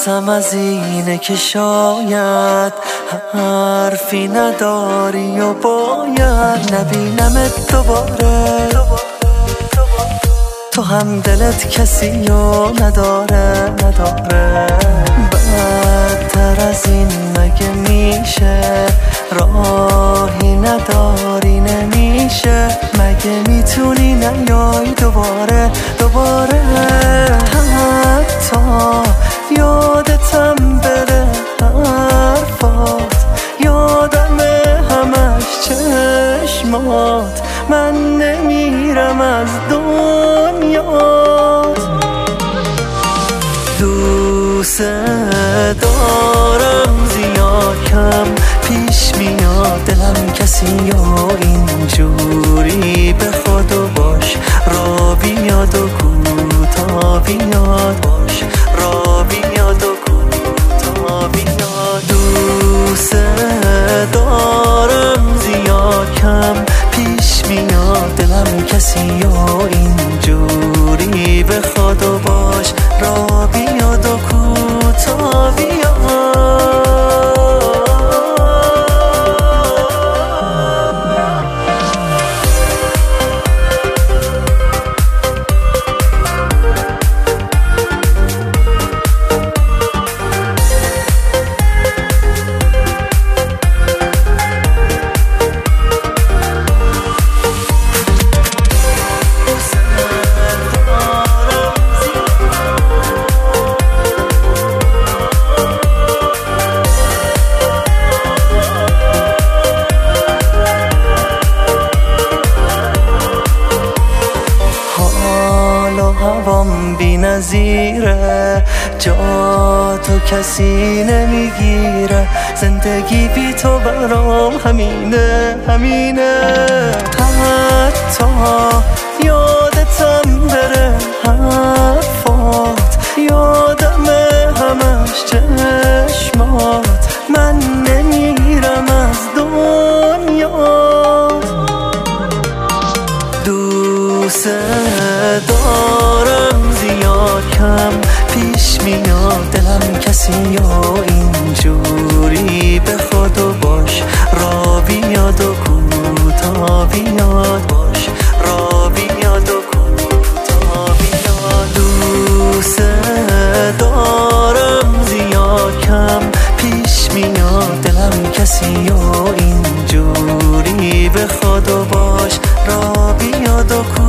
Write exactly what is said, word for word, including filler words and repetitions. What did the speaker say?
حدسم از اینه که شاید حرفی نداری و باید نبینمت دوباره. تو هم دلت کسی رو نداره نداره بدتر از این مگه میشه؟ راهی نداری نمیشه مگه میتونی نیای دوباره دوباره؟ حتی یادتم بره حرفات، یادم همش چشمات، من نمیرم از دنیات. دوست دارم زیاد کم پیش میاد دلم کسی یا اینجوری به خودو باش را بیاد و کوتا بیاد باش را بیاد و کوتا بیاد. دوست دارم زیاد کم پیش میاد دلم کسی یا اینجوری به خودو باش را بیاد و کوتا بیاد. هوام بی نظیره جا تو کسی نمیگیره زندگی بی تو برام همینه همینه. حتی یادتم بره حرفات، یادم همش چشمات، من نمیرم از دنیات. دوست دارم زیاد کم پیش میاد دلم کسی یا اینجوری به خودو باش را بیاد و کوتا بیاد باش را بیاد و کوتا بیاد. دوست دارم زیاد کم پیش میاد دلم کسی یا اینجوری به خودو باش را بیاد و کوتا